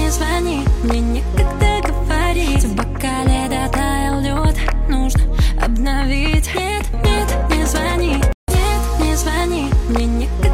не звони, мне некогда говорить. В бокале дотаял лед, нужно обновить. Нет, нет, не звони, нет, не звони, мне некогда